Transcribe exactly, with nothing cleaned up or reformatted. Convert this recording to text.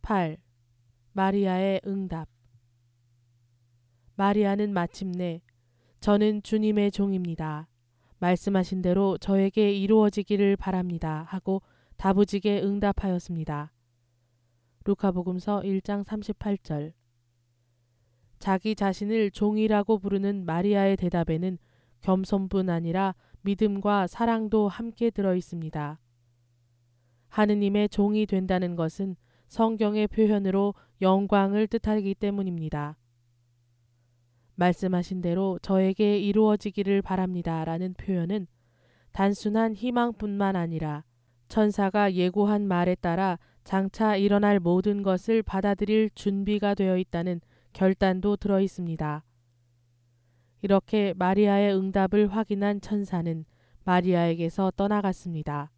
팔. 마리아의 응답. 마리아는 마침내 저는 주님의 종입니다. 말씀하신 대로 저에게 이루어지기를 바랍니다 하고 다부지게 응답하였습니다. 루카복음서 일 장 삼십팔 절. 자기 자신을 종이라고 부르는 마리아의 대답에는 겸손뿐 아니라 믿음과 사랑도 함께 들어 있습니다. 하느님의 종이 된다는 것은 성경의 표현으로 영광을 뜻하기 때문입니다. 말씀하신 대로 저에게 이루어지기를 바랍니다 라는 표현은 단순한 희망뿐만 아니라 천사가 예고한 말에 따라 장차 일어날 모든 것을 받아들일 준비가 되어 있다는 결단도 들어 있습니다. 이렇게 마리아의 응답을 확인한 천사는 마리아에게서 떠나갔습니다.